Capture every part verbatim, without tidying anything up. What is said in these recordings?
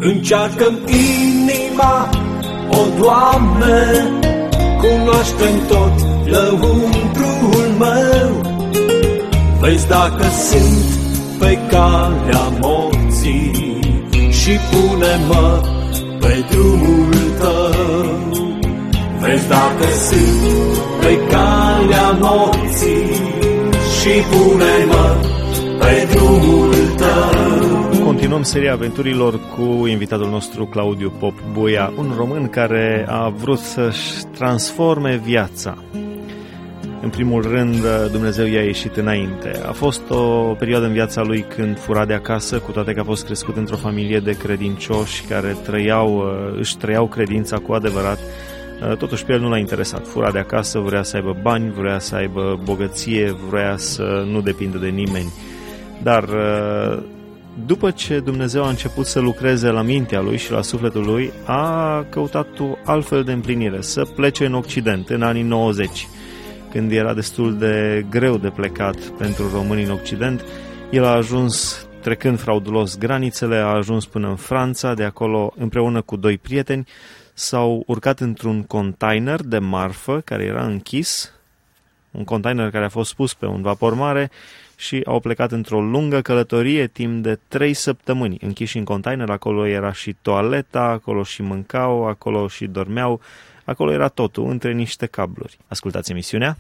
Încearcă-mi inima, o Doamne, cunoaște-mi tot lăuntrul meu. Vezi dacă sunt pe calea morții și pune-mă pe drumul tău. Vezi dacă sunt pe calea morții și pune-mă pe drumul tău. Continuăm seria aventurilor cu invitatul nostru Claudiu Pop Buia, un român care a vrut să-și transforme viața. În primul rând, Dumnezeu i-a ieșit înainte. A fost o perioadă în viața lui când fura de acasă, cu toate că a fost crescut într-o familie de credincioși care trăiau, își trăiau credința cu adevărat. Totuși pe el nu l-a interesat. Fura de acasă, vrea să aibă bani, vrea să aibă bogăție, vrea să nu depindă de nimeni. Dar după ce Dumnezeu a început să lucreze la mintea lui și la sufletul lui, a căutat o altfel de împlinire, să plece în Occident, în anii nouăzeci. Când era destul de greu de plecat pentru români în Occident, el a ajuns, trecând fraudulos granițele, a ajuns până în Franța. De acolo, împreună cu doi prieteni, s-au urcat într-un container de marfă care era închis, un container care a fost pus pe un vapor mare, și au plecat într-o lungă călătorie timp de trei săptămâni. Închiși în container, acolo era și toaleta, acolo și mâncau, acolo și dormeau, acolo era totul, între niște cabluri. Ascultați emisiunea.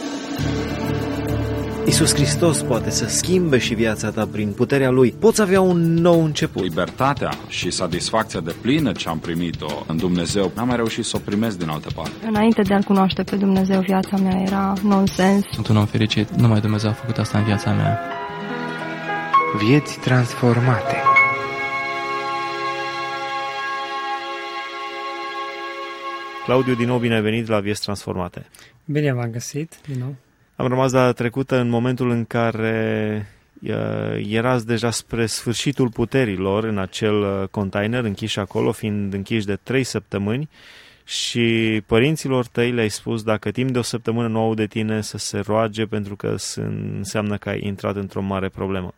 Iisus Hristos poate să schimbe și viața ta prin puterea Lui. Poți avea un nou început. Libertatea și satisfacția de plină ce am primit-o în Dumnezeu, n-am mai reușit să o primesc din altă parte. Înainte de a-L cunoaște pe Dumnezeu, viața mea era nonsens. Sunt un om fericit. Numai Dumnezeu a făcut asta în viața mea. Vieți transformate. Claudiu, din nou bine ai venit la Vieți Transformate. Bine v-am găsit, din nou. Am rămas data trecută în momentul în care erați deja spre sfârșitul puterilor în acel container, închiși acolo, fiind închiși de trei săptămâni, și părinților tăi le-ai spus dacă timp de o săptămână nu au de tine să se roage, pentru că înseamnă că ai intrat într-o mare problemă.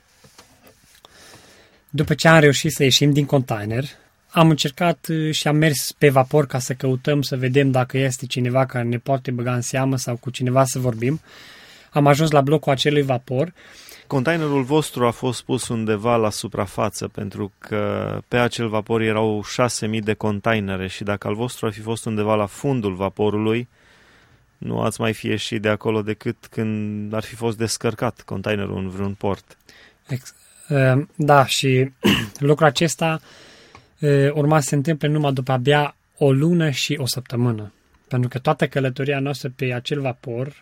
După ce am reușit să ieșim din container, am încercat și am mers pe vapor ca să căutăm, să vedem dacă este cineva care ne poate băga în seamă sau cu cineva să vorbim. Am ajuns la blocul acelui vapor. Containerul vostru a fost pus undeva la suprafață, pentru că pe acel vapor erau șase mii de containere și dacă al vostru ar fi fost undeva la fundul vaporului, nu ați mai fi ieșit de acolo decât când ar fi fost descărcat containerul în vreun port. Da, și lucrul acesta urma să se întâmple numai după abia o lună și o săptămână. Pentru că toată călătoria noastră pe acel vapor,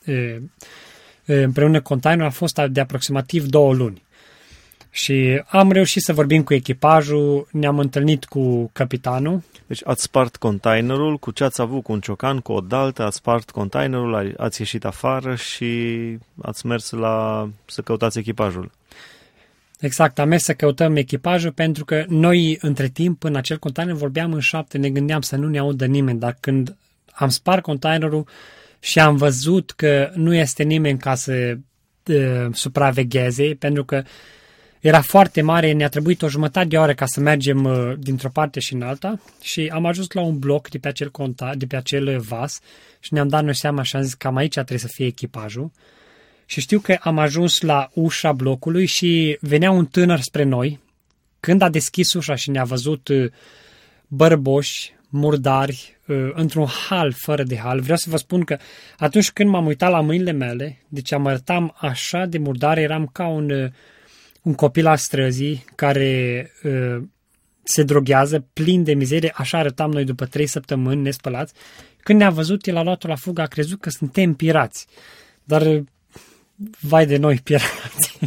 împreună cu containerul, a fost de aproximativ două luni. Și am reușit să vorbim cu echipajul, ne-am întâlnit cu capitanul. Deci ați spart containerul, cu ce ați avut, cu un ciocan, cu o daltă, ați spart containerul, ați ieșit afară și ați mers la să căutați echipajul. Exact, am mers să căutăm echipajul, pentru că noi, între timp, în acel container vorbeam în șapte, ne gândeam să nu ne audă nimeni, dar când am spart containerul și am văzut că nu este nimeni ca să uh, supravegheze, pentru că era foarte mare, ne-a trebuit o jumătate de oră ca să mergem uh, dintr-o parte și în alta, și am ajuns la un bloc de pe acel, conta, de pe acel vas și ne-am dat noi seama și am zis că cam aici trebuie să fie echipajul. Și știu că am ajuns la ușa blocului și venea un tânăr spre noi. Când a deschis ușa și ne-a văzut bărboși, murdari, într-un hal fără de hal, vreau să vă spun că atunci când m-am uitat la mâinile mele, deci am arătam așa de murdar, eram ca un, un copil al străzii care uh, se droghează, plin de mizerie, așa arătam noi după trei săptămâni nespălați. Când ne-a văzut, el a luat-o la fugă, a crezut că suntem pirați. Dar vai de noi, pirați.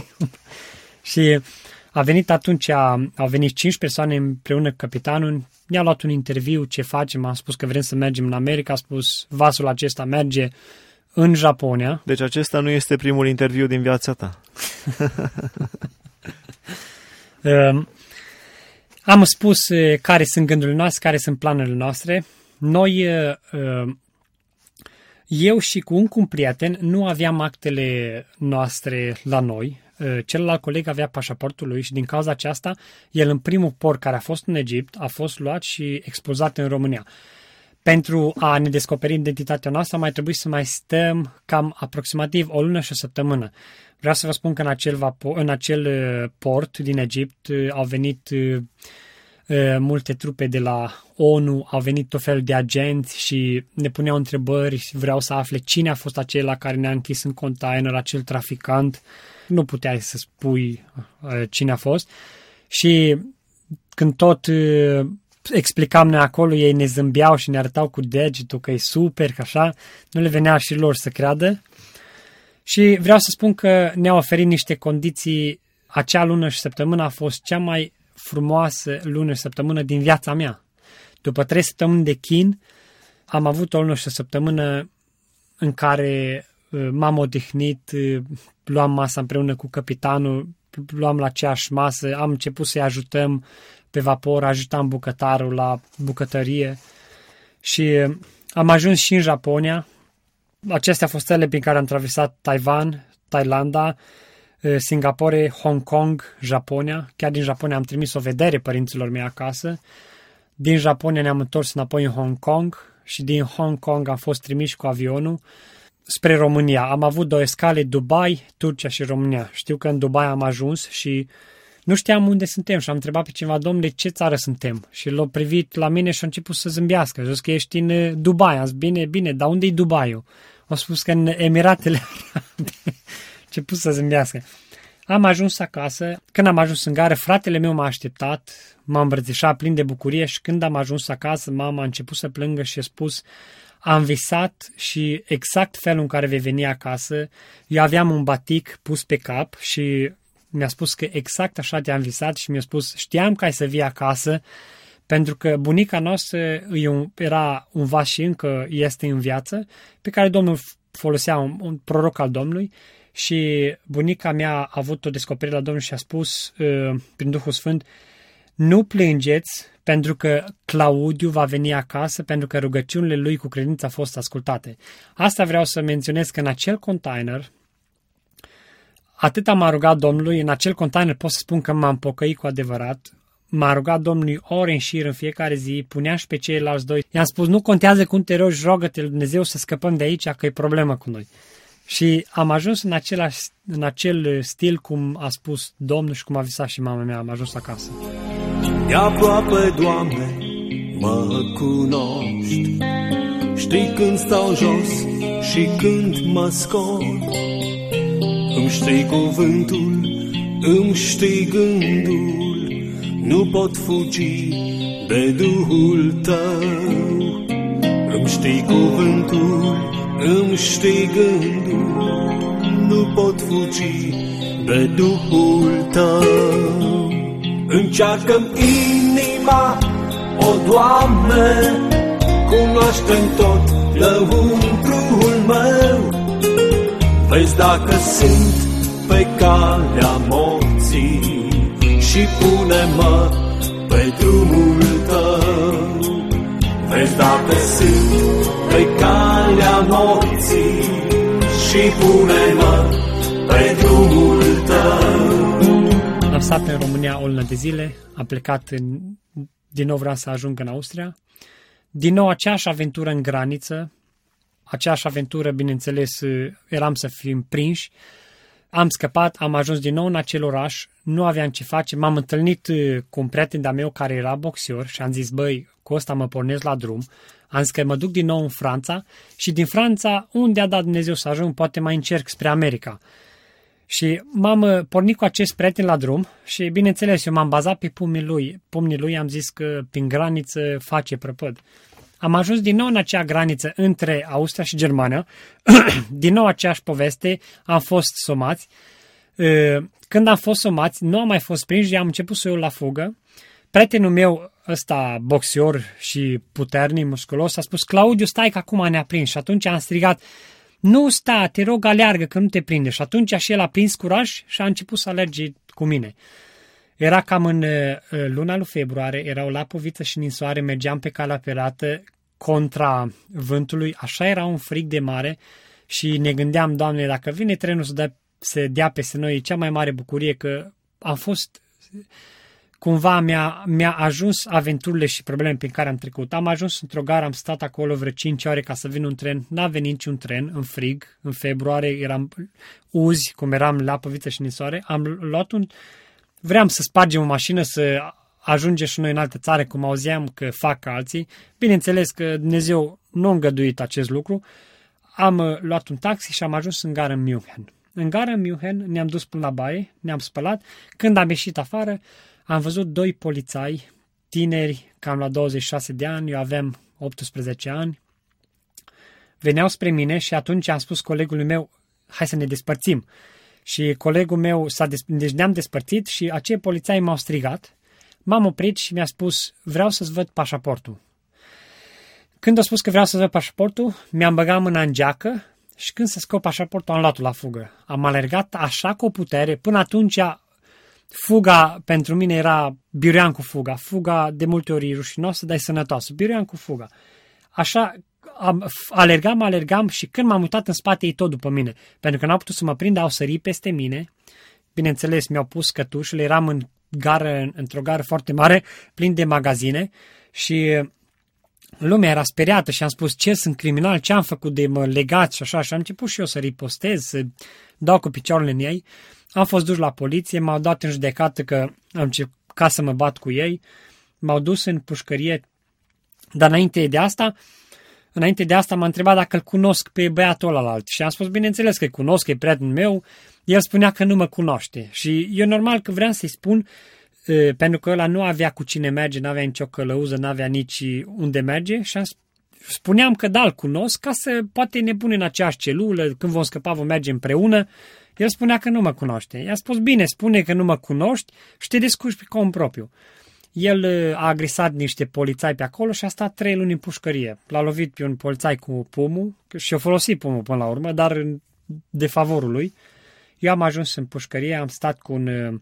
Și a venit atunci, a, au venit cinci persoane împreună cu capitanul, ne-a luat un interviu, ce facem, am spus că vrem să mergem în America, a spus vasul acesta merge în Japonia. Deci acesta nu este primul interviu din viața ta. uh, am spus uh, care sunt gândurile noastre, care sunt planurile noastre. Noi, uh, eu și cu un, cu un prieten, nu aveam actele noastre la noi. celălalt coleg avea pașaportul lui și din cauza aceasta, el în primul port care a fost în Egipt a fost luat și expulzat în România. Pentru a ne descoperi identitatea noastră mai trebuie să mai stăm cam aproximativ o lună și o săptămână. Vreau să vă spun că în acel, vapor, în acel port din Egipt au venit multe trupe de la O N U, au venit tot felul de agenți și ne puneau întrebări și vreau să afle cine a fost acela care ne-a închis în container, acel traficant. Nu puteai să spui cine a fost. Și când tot explicam noi acolo, ei ne zâmbeau și ne arătau cu degetul că e super, că așa, nu le venea și lor să creadă. Și vreau să spun că ne-au oferit niște condiții. Acea lună și săptămână a fost cea mai frumoasă lună și săptămână din viața mea. După trei săptămâni de chin, am avut o lună și o săptămână în care m-am odihnit, luam masa împreună cu capitanul, luam la aceeași masă, am început să-i ajutăm pe vapor, ajutam bucătarul la bucătărie și am ajuns și în Japonia. Acestea au fost țările prin care am traversat Taiwan, Thailanda, Singapore, Hong Kong, Japonia. Chiar din Japonia am trimis o vedere părinților mei acasă. Din Japonia ne-am întors înapoi în Hong Kong și din Hong Kong am fost trimiși cu avionul spre România. Am avut două escale, Dubai, Turcia și România. Știu că în Dubai am ajuns și nu știam unde suntem și am întrebat pe cineva, domnule, ce țară suntem? Și l-a privit la mine și a început să zâmbească. A zis că ești în Dubai. Am zis, bine, bine, dar unde e Dubaiul? A spus că în Emiratele Arabe. A început să zâmbească. Am ajuns acasă. Când am ajuns în gară, fratele meu m-a așteptat, m-a îmbrățișat plin de bucurie și când am ajuns acasă, mama a început să plângă și a spus, am visat și exact felul în care vei veni acasă. Eu aveam un batic pus pe cap și mi-a spus că exact așa te-am visat și mi-a spus, știam că ai să vii acasă, pentru că bunica noastră era un vas și încă este în viață, pe care Domnul folosea un, un proroc al Domnului și bunica mea a avut o descoperire la Domnul și a spus uh, prin Duhul Sfânt, nu plângeți pentru că Claudiu va veni acasă, pentru că rugăciunile lui cu credință au fost ascultate. Asta vreau să menționez că în acel container, atât m-a rugat Domnului, în acel container pot să spun că m-am pocăit cu adevărat, m-a rugat Domnului ore în șir în fiecare zi, punea și pe ceilalți doi. I-am spus, nu contează cum te rogi, rogă-te lui Dumnezeu să scăpăm de aici, că e problemă cu noi. Și am ajuns în, același, în acel stil cum a spus Domnul și cum a visat și mama mea, am ajuns acasă. De aproape, Doamne, mă cunoști, știi când stau jos și când mă scol, îmi știi cuvântul, îmi știi gândul, nu pot fugi de Duhul Tău. Îmi știi cuvântul, îmi știi gândul, nu pot fugi de Duhul Tău. Încearcă-mi inima, o Doamne, cunoaște-mi tot lăuntrul meu. Vezi dacă sunt pe calea morții și pune-mă pe drumul Tău. Vezi dacă sunt pe calea morții și pune-mă pe drumul Tău. Am stat în România o lună de zile, am plecat, în, din nou vreau să ajung în Austria. Din nou aceeași aventură în graniță, aceeași aventură, bineînțeles, eram să fim prinși. Am scăpat, am ajuns din nou în acel oraș, nu aveam ce face, m-am întâlnit cu un prieten de-a meu care era boxior și am zis, băi, cu ăsta mă pornesc la drum. Am zis că mă duc din nou în Franța și din Franța, unde a dat Dumnezeu să ajung, poate mai încerc spre America. Și m-am pornit cu acest prieten la drum și, bineînțeles, eu m-am bazat pe pumnii lui. Pumnii lui am zis că prin graniță face prăpăd. Am ajuns din nou în acea graniță între Austria și Germania. Din nou aceeași poveste, am fost somați. Când am fost somați, nu am mai fost prinși, am început să iau la fugă. Prietenul meu, ăsta boxior și puternic, musculos, a spus, Claudiu, stai că acum ne-a prins. Și atunci am strigat, nu sta, te rog, aleargă că nu te prinde. Și atunci și el a prins curaj și a început să alerge cu mine. Era cam în luna lui februarie, era o lapoviță și ninsoare, mergeam pe calea ferată contra vântului, așa era un frig de mare și ne gândeam, Doamne, dacă vine trenul să dă se dea peste noi cea mai mare bucurie, că am fost, cumva mi-a, mi-a ajuns aventurile și probleme prin care am trecut. Am ajuns într-o gară, am stat acolo vreo cinci ore ca să vină un tren, n-a venit niciun tren, în frig, în februarie, eram uzi, cum eram la păviță și nisoare, am luat un, vreau să spargem o mașină, să ajungem și noi în altă țară, cum auzeam că fac alții. Bineînțeles că Dumnezeu nu a îngăduit acest lucru. Am luat un taxi și am ajuns în gară în München. În gară în München ne-am dus până la baie, ne-am spălat. Când am ieșit afară, am văzut doi polițai, tineri, cam la douăzeci și șase de ani, eu aveam optsprezece ani. Veneau spre mine și atunci am spus colegului meu, hai să ne despărțim. Și colegul meu, s-a des- deci ne-am despărțit și acei polițai m-au strigat. M-am oprit și mi-a spus, vreau să-ți văd pașaportul. Când a spus că vreau să-ți văd pașaportul, mi-am băgat mâna în geacă și când să scot pașaportul, am luat-o la fugă. Am alergat așa cu putere, până atunci fuga pentru mine era biruian cu fuga. Fuga de multe ori e rușinoasă, dar e sănătoasă. Biruian cu fuga. Așa am, alergam, alergam și când m-am uitat în spate, ei tot după mine. Pentru că n-au putut să mă prindă, au sărit peste mine. Bineînțeles, mi-au pus cătușele, eram în gară, într-o gară foarte mare, plin de magazine și lumea era speriată și am spus, ce, sunt criminal, ce am făcut de mă legați și așa, și am început și eu să ripostez, să dau cu picioarele în ei. Am fost dus la poliție, m-au dat în judecată că am încercat să mă bat cu ei, m-au dus în pușcărie, dar înainte de asta, înainte de asta m-a întrebat dacă îl cunosc pe băiatul ălalt și am spus, bineînțeles că îl cunosc, că e prietenul meu. El spunea că nu mă cunoaște și eu normal că vreau să-i spun, pentru că ăla nu avea cu cine merge, nu avea nicio călăuză, nu avea nici unde merge și spuneam că da, îl cunosc, ca să poate ne pune în aceeași celulă, când vom scăpa vom merge împreună. El spunea că nu mă cunoaște. I-a spus, bine, spune că nu mă cunoști și te descurci pe cont propriu. El a agresat niște polițai pe acolo și a stat trei luni în pușcărie. L-a lovit pe un polițai cu pumul și a folosit pumul până la urmă, dar de favorul lui. Eu am ajuns în pușcărie, am stat cu un,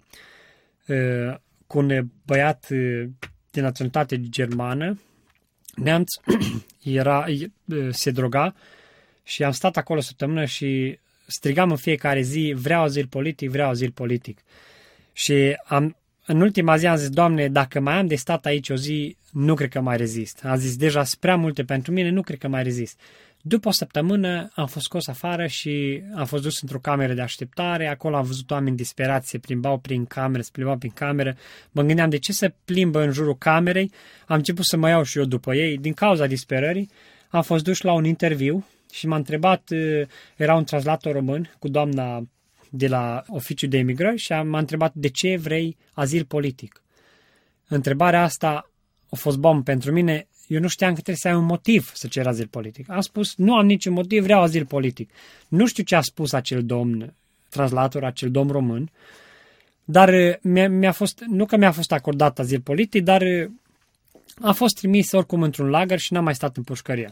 cu un băiat de naționalitate germană, neamț, era, se droga și am stat acolo o săptămână și strigam în fiecare zi, vreau azil politic, vreau azil politic. Și am, în ultima zi am zis, Doamne, dacă mai am de stat aici o zi, nu cred că mai rezist. Am zis, deja sunt prea multe pentru mine, nu cred că mai rezist. După o săptămână am fost scos afară și am fost dus într-o cameră de așteptare. Acolo am văzut oameni disperați, se plimbau prin cameră, se plimbau prin cameră. Mă gândeam de ce se plimbă în jurul camerei. Am început să mă iau și eu după ei. Din cauza disperării am fost dus la un interviu și m-a întrebat, era un translator român cu doamna de la oficiul de emigrări și m-a întrebat de ce vrei azil politic. Întrebarea asta a fost bombă pentru mine. Eu nu știam că trebuie să ai un motiv să cer azil politic. Am spus, nu am niciun motiv, vreau azil politic. Nu știu ce a spus acel domn translator, acel domn român, dar mi-a, mi-a fost, nu că mi-a fost acordat azil politic, dar a fost trimis oricum într-un lagăr și n-am mai stat în pușcărie.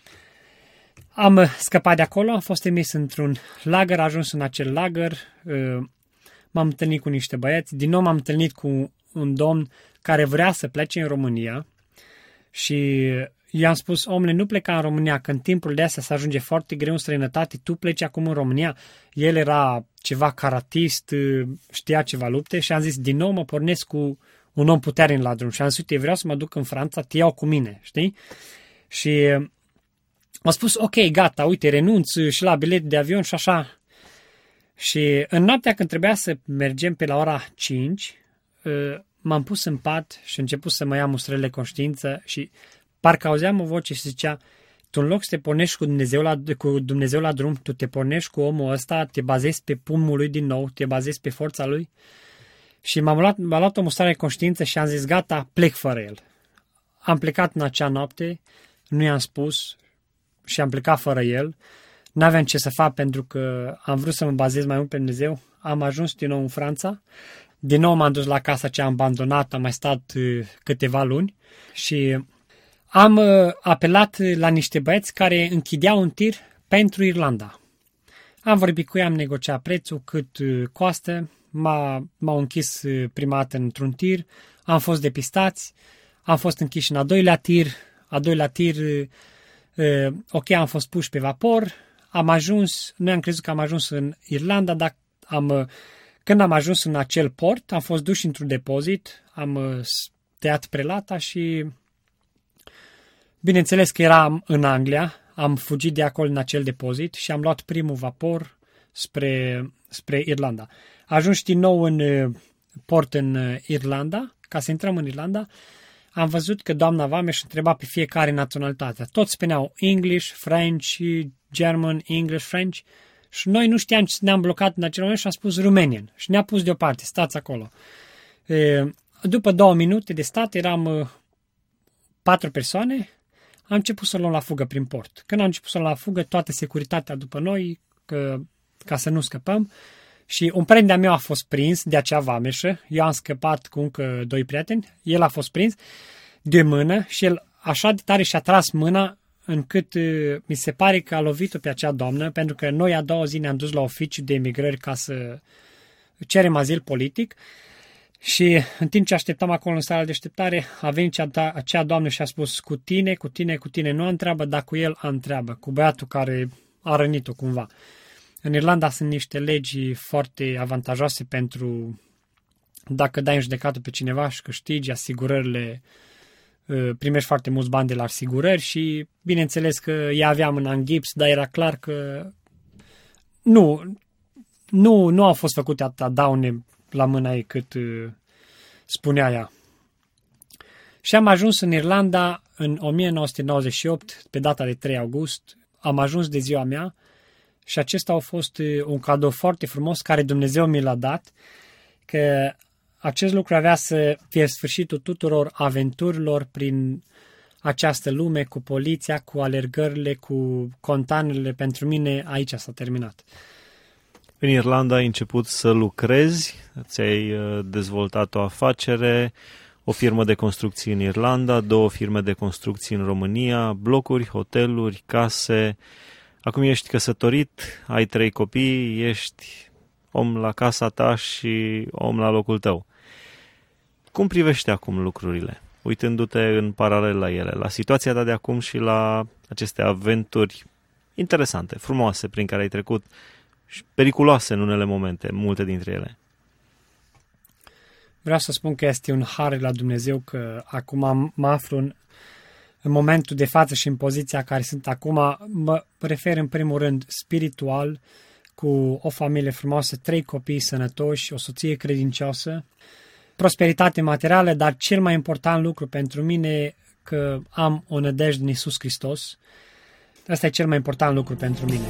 Am scăpat de acolo, am fost trimis într-un lagăr, ajuns în acel lagăr, m-am întâlnit cu niște băieți, din nou m-am întâlnit cu un domn care vrea să plece în România și i-am spus, omule, nu pleca în România, că în timpul de astea se ajunge foarte greu în străinătate, tu pleci acum în România. El era ceva karatist, știa ceva lupte și am zis, din nou mă pornesc cu un om puternic la drum și am zis, uite, vreau să mă duc în Franța, te iau cu mine, știi? Și a spus, ok, gata, uite, renunț și la bilet de avion și așa. Și în noaptea când trebuia să mergem pe la ora cinci, m-am pus în pat și a început să mă ia mustrările conștiință și parcă auzeam o voce și zicea, tu în loc să te pornești cu Dumnezeu la, cu Dumnezeu la drum, tu te pornești cu omul ăsta, te bazezi pe pumnul lui din nou, te bazezi pe forța lui. Și m-am luat, m-a luat o mustrare de conștiință și am zis, gata, plec fără el. Am plecat în acea noapte, nu i-am spus și am plecat fără el. N-aveam ce să fac pentru că am vrut să mă bazez mai mult pe Dumnezeu. Am ajuns din nou în Franța. Din nou m-am dus la casa ce am abandonat, am mai stat câteva luni și am apelat la niște băieți care închideau un tir pentru Irlanda. Am vorbit cu ei, am negociat prețul, cât costă, m-a, m-au închis prima dată într-un tir, am fost depistați, am fost închiși în a doilea tir, a doilea tir, ok, am fost puși pe vapor, am ajuns, noi am crezut că am ajuns în Irlanda, dar Am, când am ajuns în acel port, am fost duși într-un depozit, am tăiat prelata și bineînțeles că eram în Anglia, am fugit de acolo în acel depozit și am luat primul vapor spre, spre Irlanda. Ajuns din nou în port în Irlanda, ca să intrăm în Irlanda, am văzut că doamna vameș întreba pe fiecare naționalitate. Toți spuneau English, French, German, English, French și noi nu știam ce, ne-am blocat în acel moment și am spus Romanian și ne-a pus deoparte, stați acolo. După două minute de stat eram patru persoane, am început să luăm la fugă prin port. Când am început să luăm la fugă, toată securitatea după noi, că, ca să nu scăpăm, și un prieten de-a meu a fost prins de acea vameșă, eu am scăpat cu încă doi prieteni, el a fost prins de mână și el așa de tare și-a tras mâna încât mi se pare că a lovit-o pe acea doamnă, pentru că noi a doua zi ne-am dus la oficiu de emigrări ca să cerem azil politic și în timp ce așteptam acolo în sala de așteptare, a venit acea, acea doamnă și a spus cu tine, cu tine, cu tine nu a întreabă, dar cu el a întreabă, cu băiatul care a rănit-o cumva. În Irlanda sunt niște legi foarte avantajoase pentru dacă dai în judecată pe cineva și câștigi, asigurările, primești foarte mulți bani de la asigurări și bineînțeles că ea avea mâna în gips, dar era clar că nu, nu, nu au fost făcute atâta daune la mâna ei cât spunea ea. Și am ajuns în Irlanda în o mie nouă sute nouăzeci și opt, pe data de trei august, am ajuns de ziua mea și acesta a fost un cadou foarte frumos care Dumnezeu mi l-a dat, că acest lucru avea să fie sfârșitul tuturor aventurilor prin această lume, cu poliția, cu alergările, cu contanerele. Pentru mine aici s-a terminat. În Irlanda ai început să lucrezi, ți-ai dezvoltat o afacere, o firmă de construcții în Irlanda, două firme de construcții în România, blocuri, hoteluri, case. Acum ești căsătorit, ai trei copii, ești om la casa ta și om la locul tău. Cum privești acum lucrurile, uitându-te în paralel la ele, la situația ta de acum și la aceste aventuri interesante, frumoase, prin care ai trecut și periculoase în unele momente, multe dintre ele? Vreau să spun că este un har la Dumnezeu că acum mă aflu în, în momentul de față și în poziția care sunt acum. Mă refer în primul rând spiritual, cu o familie frumoasă, trei copii sănătoși, o soție credincioasă, prosperitate materială, dar cel mai important lucru pentru mine că am o nădejde în Iisus Hristos. Asta e cel mai important lucru pentru mine.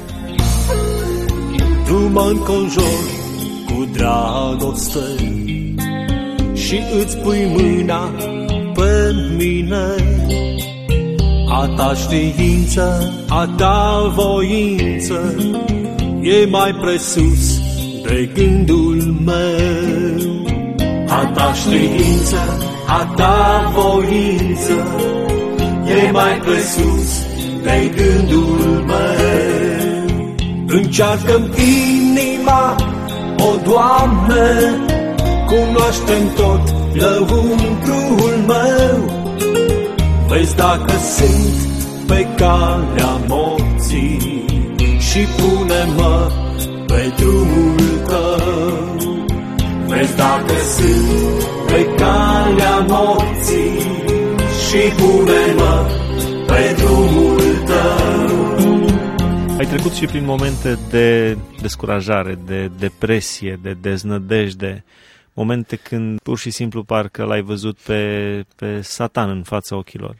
Tu mă înconjori cu dragoste și îți pui mâna pe mine. A ta știință, a ta voință e mai presus de gândul meu. A ta știință, a ta voință e mai presus de gândul meu. Încearcă-mi inima, o Doamne, cunoaște-mi tot lăuntrul meu. Vezi dacă sunt pe calea morții și pune-mă pe drumul tău. Vezi dacă sunt pe calea morții și pune-mă pe drumul tău. Ai trecut și prin momente de descurajare, de depresie, de deznădejde, momente când pur și simplu parcă l-ai văzut pe, pe Satan în fața ochilor.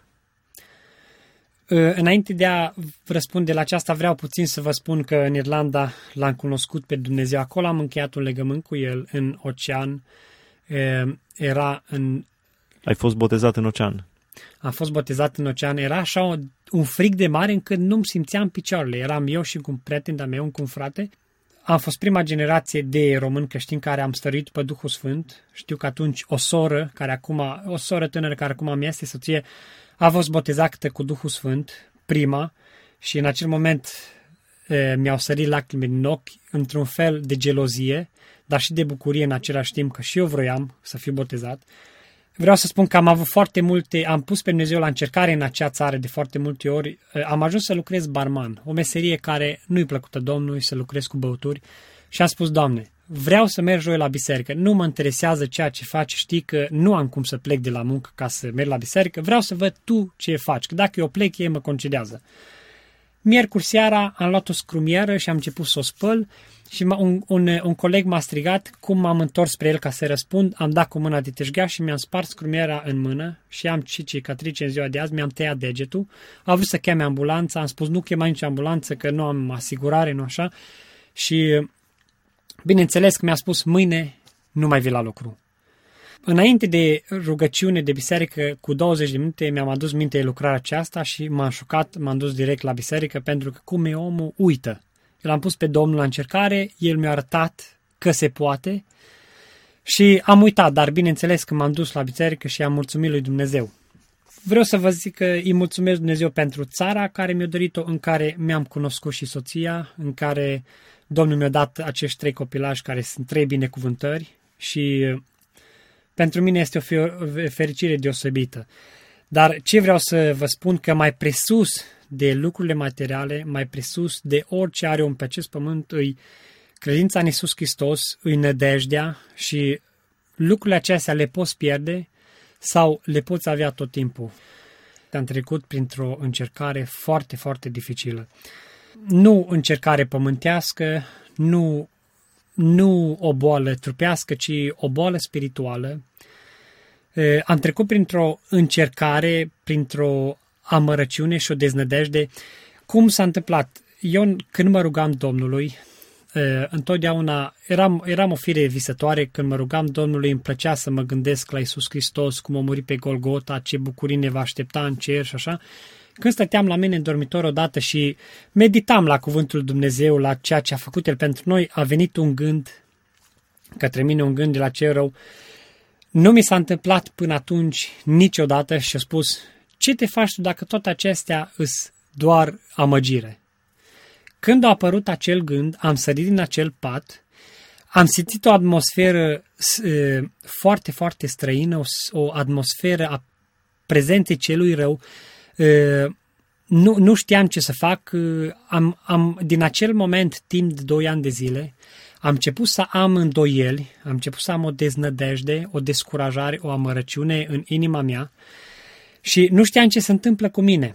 Înainte de a răspunde la aceasta, vreau puțin să vă spun că în Irlanda l-am cunoscut pe Dumnezeu. Acolo am încheiat un legământ cu El în ocean. Era în... Ai fost botezat în ocean? Am fost botezat în ocean. Era așa un frig de mare încât nu-mi simțeam picioarele. Eram eu și cu un prieten de-a meu, cu un frate. Am fost prima generație de români creștini care am stăruit pe Duhul Sfânt. Știu că atunci o soră, care acum, o soră tânără care acum mi este soție, a fost botezată cu Duhul Sfânt, prima, și în acel moment e, mi-au sărit lacrimi din ochi, într-un fel de gelozie, dar și de bucurie în același timp, că și eu vroiam să fiu botezat. Vreau să spun că am avut foarte multe, am pus pe Dumnezeu la încercare în acea țară de foarte multe ori. Am ajuns să lucrez barman, o meserie care nu-i plăcută Domnului, să lucrez cu băuturi, și am spus, Doamne, vreau să merg joi la biserică, nu mă interesează ceea ce faci, știi că nu am cum să plec de la muncă ca să merg la biserică, vreau să văd tu ce faci, că dacă eu plec, ei mă concedează. Miercuri seara am luat o scrumieră și am început să o spăl și un, un, un coleg m-a strigat, cum m-am întors spre el ca să răspund, am dat cu mâna de tâșgea și mi-am spart scrumiera în mână și am și cicatrice în ziua de azi, mi-am tăiat degetul, a vrut să cheme ambulanța, am spus nu chema nici ambulanță că nu am asigurare, nu așa, și bineînțeles că mi-a spus mâine nu mai vii la lucru. Înainte de rugăciune de biserică, cu douăzeci de minute, mi-am adus minte lucrarea aceasta și m-am șocat, m-am dus direct la biserică, pentru că cum e omul, uită. L-am pus pe Domnul la încercare, El mi-a arătat că se poate și am uitat, dar bineînțeles că m-am dus la biserică și am mulțumit lui Dumnezeu. Vreau să vă zic că îi mulțumesc Dumnezeu pentru țara care mi-a dorit-o, în care mi-am cunoscut și soția, în care Domnul mi-a dat acești trei copilași care sunt trei binecuvântări și pentru mine este o fericire deosebită. Dar ce vreau să vă spun, că mai presus de lucrurile materiale, mai presus de orice are om pe acest pământ, îi credința în Iisus Hristos, îi nădejdea și lucrurile acestea le poți pierde sau le poți avea tot timpul. Am trecut printr-o încercare foarte, foarte dificilă. Nu încercare pământească, nu, nu o boală trupească, ci o boală spirituală. Am trecut printr-o încercare, printr-o amărăciune și o deznădejde. Cum s-a întâmplat? Eu, când mă rugam Domnului, întotdeauna eram, eram o fire visătoare. Când mă rugam Domnului, îmi plăcea să mă gândesc la Iisus Hristos, cum a murit pe Golgota, ce bucurii ne va aștepta în cer și așa. Când stăteam la mine în dormitor odată și meditam la cuvântul Dumnezeu, la ceea ce a făcut El pentru noi, a venit un gând către mine, un gând de la cer rău. Nu mi s-a întâmplat până atunci niciodată și a spus: ce te faci tu dacă toate acestea îs doar amăgire? Când a apărut acel gând, am sărit din acel pat, am simțit o atmosferă e, foarte, foarte străină, o, o atmosferă a prezenței celui rău. E, nu, nu știam ce să fac. Am, am, din acel moment, timp de doi ani de zile, am început să am îndoieli, am început să am o deznădejde, o descurajare, o amărăciune în inima mea și nu știam ce se întâmplă cu mine.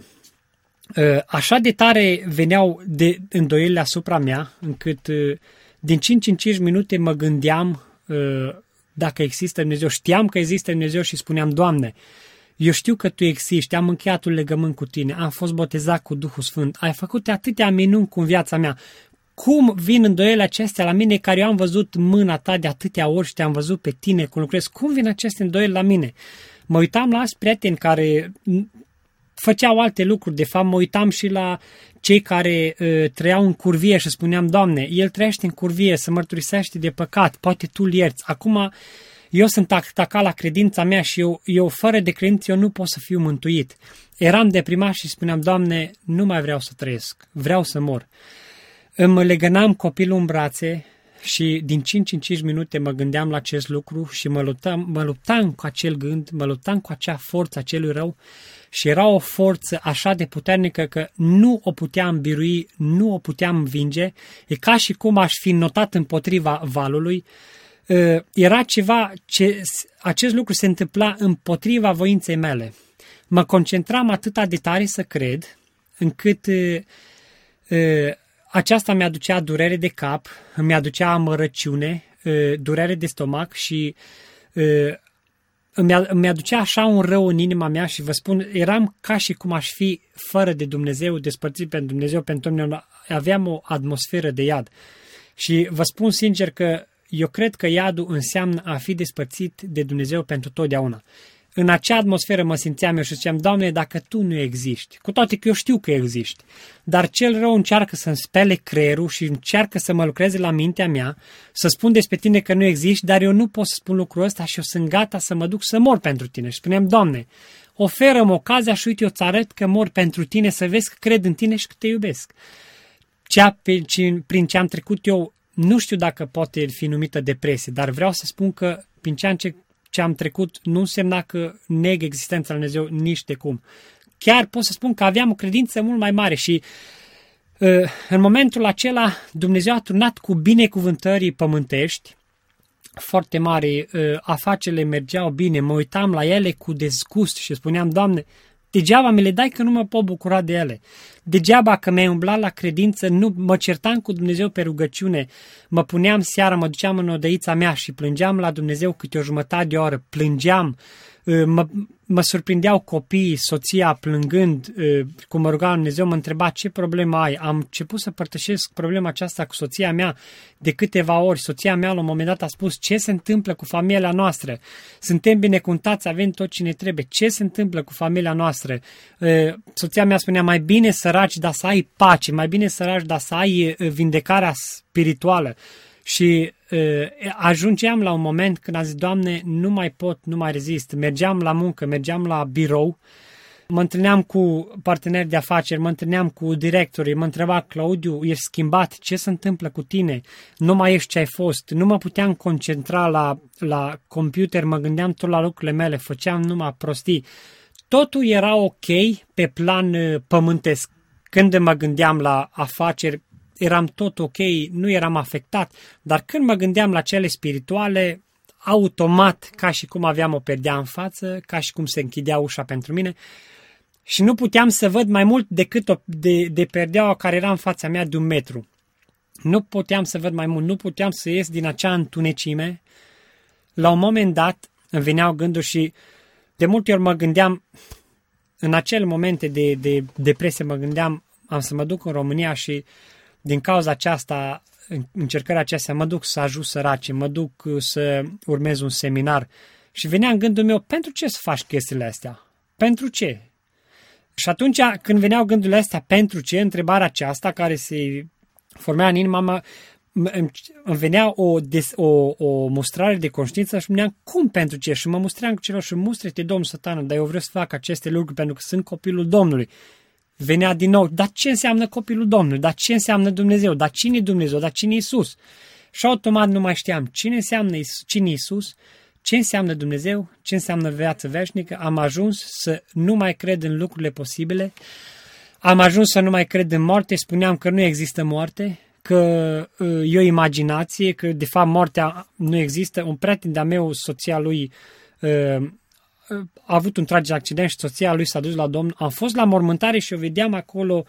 Așa de tare veneau de îndoielile asupra mea, încât din cinci în cinci minute mă gândeam dacă există Dumnezeu. Știam că există Dumnezeu și spuneam: Doamne, eu știu că Tu existi, am încheiat un legământ cu Tine, am fost botezat cu Duhul Sfânt, ai făcut atâtea minuni cu viața mea. Cum vin îndoielile acestea la mine, care eu am văzut mâna Ta de atâtea ori și Te-am văzut pe Tine cum lucrezi? Cum vin aceste îndoieli la mine? Mă uitam la alți prieteni care făceau alte lucruri, de fapt mă uitam și la cei care uh, trăiau în curvie și spuneam: Doamne, el trăiește în curvie, să mărturisește de păcat, poate Tu îl ierți. Acum eu sunt atacat la credința mea și eu, eu fără de credință eu nu pot să fiu mântuit. Eram deprimat și spuneam: Doamne, nu mai vreau să trăiesc, vreau să mor. Îmi legănam copilul în brațe și din cinci în cinci minute mă gândeam la acest lucru și mă luptam, mă luptam cu acel gând, mă luptam cu acea forță a celui rău și era o forță așa de puternică că nu o puteam birui, nu o puteam învinge. E ca și cum aș fi notat împotriva valului. Era ceva, ce, acest lucru se întâmpla împotriva voinței mele. Mă concentram atât de tare să cred, încât aceasta mi-aducea durere de cap, mi-aducea amărăciune, durere de stomac și îmi aducea așa un rău în inima mea și vă spun, eram ca și cum aș fi fără de Dumnezeu, despărțit pentru Dumnezeu, pentru mine aveam o atmosferă de iad. Și vă spun sincer că eu cred că iadul înseamnă a fi despărțit de Dumnezeu pentru totdeauna. În acea atmosferă mă simțeam eu și ziceam: Doamne, dacă Tu nu existi, cu toate că eu știu că existi, dar cel rău încearcă să-mi spele creierul și încearcă să mă lucreze la mintea mea, să spun despre Tine că nu existi, dar eu nu pot să spun lucrul ăsta și eu sunt gata să mă duc să mor pentru Tine. Și spuneam: Doamne, oferă-mi ocazia și uite, eu îți arăt că mor pentru Tine, să vezi că cred în Tine și că Te iubesc. Cea prin ce am trecut eu, nu știu dacă poate fi numită depresie, dar vreau să spun că prin ce am ce am trecut nu însemna că neg existența lui Dumnezeu nici de cum. Chiar pot să spun că aveam o credință mult mai mare și În momentul acela Dumnezeu a turnat cu binecuvântări pământești foarte mari, afacerile mergeau bine, mă uitam la ele cu dezgust și spuneam, Doamne, degeaba mi le dai că nu mă pot bucura de ele. Degeaba că mi-ai umblat la credință, nu mă certam cu Dumnezeu pe rugăciune, mă puneam seara, mă duceam în odăița mea și plângeam la Dumnezeu câte o jumătate de oră, plângeam, mă, mă surprindeau copiii, soția plângând, cum mă ruga Dumnezeu, mă întreba ce problemă ai. Am început să părtășesc problema aceasta cu soția mea de câteva ori. Soția mea la un moment dat a spus, ce se întâmplă cu familia noastră? Suntem binecuvântați, avem tot ce ne trebuie. Ce se întâmplă cu familia noastră? Soția mea spunea, mai bine săraci, dar să ai pace, mai bine săraci, dar să ai vindecarea spirituală. Și uh, ajungeam la un moment când am zis, Doamne, nu mai pot, nu mai rezist. Mergeam la muncă, mergeam la birou, mă întâlneam cu parteneri de afaceri, mă întâlneam cu directorii, mă întreba, Claudiu, ești schimbat, ce se întâmplă cu tine? Nu mai ești ce ai fost. Nu mă puteam concentra la, la computer, mă gândeam tot la lucrurile mele, făceam numai prostii. Totul era ok pe plan uh, pământesc. Când mă gândeam la afaceri, eram tot ok, nu eram afectat, dar când mă gândeam la cele spirituale, automat, ca și cum aveam o perdea în față, ca și cum se închidea ușa pentru mine și nu puteam să văd mai mult decât o, de, de perdeaua care era în fața mea de un metru. Nu puteam să văd mai mult, nu puteam să ies din acea întunecime. La un moment dat îmi veneau gânduri și de multe ori mă gândeam, în acele momente de, de depresie mă gândeam, am să mă duc în România și din cauza aceasta, încercarea aceasta, mă duc să ajut săraci, mă duc să urmez un seminar și venea în gândul meu, pentru ce să faci chestiile astea? Pentru ce? Și atunci când veneau gândurile astea, pentru ce, întrebarea aceasta care se formea în inima mea, îmi venea o, des, o, o mustrare de conștiință și îmi spuneam, cum pentru ce? Și mă mustream cu celor și mustre-te, Domnul Satană, dar eu vreau să fac aceste lucruri pentru că sunt copilul Domnului. Venea din nou, dar ce înseamnă copilul Domnului? Dar ce înseamnă Dumnezeu? Dar cine e Dumnezeu? Dar cine e Iisus? Și automat nu mai știam cine înseamnă cine e Iisus, ce înseamnă Dumnezeu, ce înseamnă viață veșnică. Am ajuns să nu mai cred în lucrurile posibile, am ajuns să nu mai cred în moarte, spuneam că nu există moarte, că e o imaginație, că de fapt moartea nu există. Un prieten de-a meu, soția lui, a avut un tragic accident și soția lui s-a dus la Domnul. Am fost la mormântare și o vedeam acolo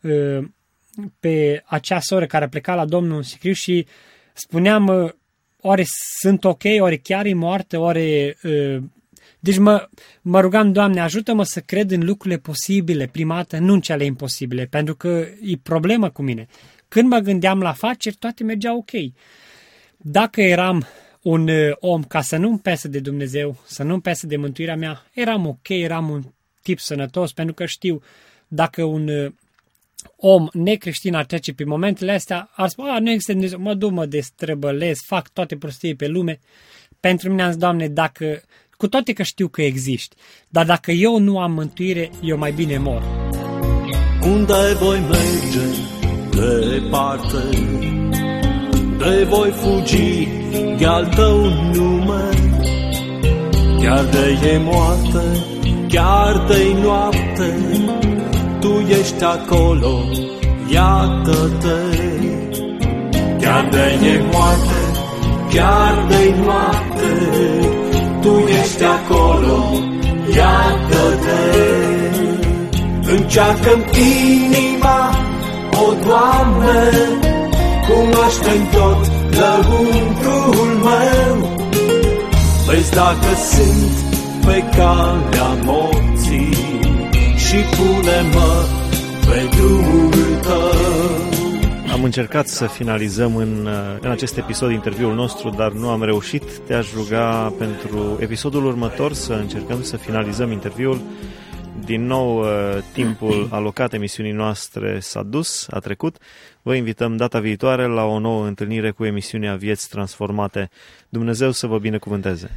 pe acea soră care a plecat la Domnul în sicriu și spuneam, oare sunt ok, oare chiar e moartă, oare... Deci mă, mă rugam, Doamne, ajută-mă să cred în lucrurile posibile, prima dată, nu în cele imposibile, pentru că e problemă cu mine. Când mă gândeam la afaceri, toate mergeau ok. Dacă eram un om, ca să nu-mi pese de Dumnezeu, să nu-mi pese de mântuirea mea, eram ok, eram un tip sănătos, pentru că știu, dacă un om necreștin ar trece pe momentele astea, ar spune, a, nu există Dumnezeu, mă duc, mă destrăbălesc, fac toate prostii pe lume. Pentru mine am zis, Doamne, dacă, cu toate că știu că existi, dar dacă eu nu am mântuire, eu mai bine mor. Unde voi merge departe, de voi fugi de-al tău nume, chiar de e moarte, chiar de-i noapte, tu ești acolo, iată-te. Chiar de e moarte, chiar de-i noapte, tu ești acolo, iată-te. Încearcă-mi inima, o Doamne, cunoaște-mi tot lăuntrul meu. Vezi dacă sunt pe calea morții și pune-mă pe drumul tău. Am încercat să finalizăm în, în acest episod interviul nostru, dar nu am reușit. Te-aș ruga pentru episodul următor să încercăm să finalizăm interviul. Din nou, timpul alocat emisiunii noastre s-a dus, a trecut. Vă invităm data viitoare la o nouă întâlnire cu emisiunea Vieți Transformate. Dumnezeu să vă binecuvânteze!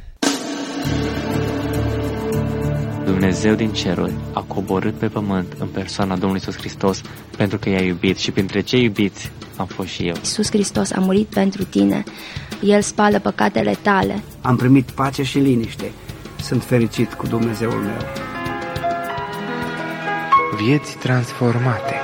Dumnezeu din ceruri a coborât pe pământ în persoana Domnului Iisus Hristos pentru că i-a iubit și printre cei iubiți am fost și eu. Iisus Hristos a murit pentru tine. El spală păcatele tale. Am primit pace și liniște. Sunt fericit cu Dumnezeul meu. Vieți transformate.